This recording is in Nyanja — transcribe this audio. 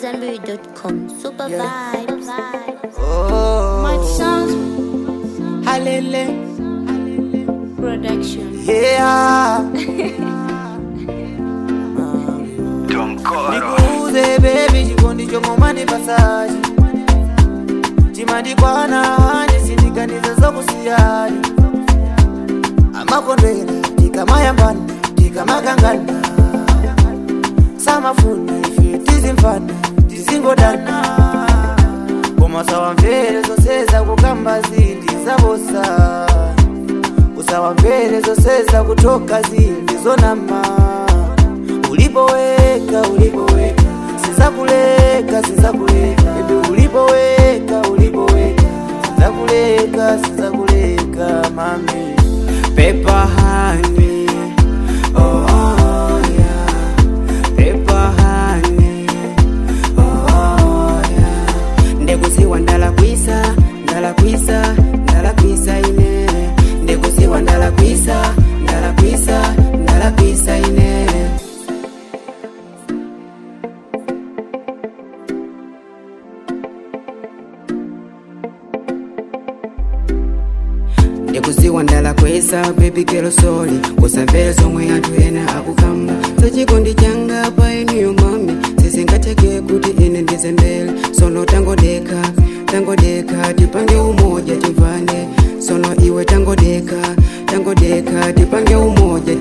Amazonbury.com. Super vibes. Oh, My sounds halele, production. yeah. Nikuze baby, chikondi chomomani pasaji. Chimandi kwana hani sindiganiza zokusiyali. Amakondwela, tikamayambana, tikamakangana. Samafuni, tizimfana, tizingodana. Kumasawa mvere zoseza kukamba zindi zabosa. Usawa mvere zoseza kutoka zindi zonama. Ulipoweka, sizakuleka, baby ulipoweka, sizakuleka, mami. Paper honey, oh yeah. Paper honey, oh yeah. Ndekuziwa ndala kwisa ine. Ndekuziwa ndala kwisa ine. Ndekuziwa ndala kwesa baby girl sorry. Kusamvera zomwe anthu ena akukamba. Sachikondi changa pa iniyo mami. Sizingateke kuti ine ndizembele. Sono tangodeka tipange umoja chimvane. Sono iwe tangodeka tipange umoja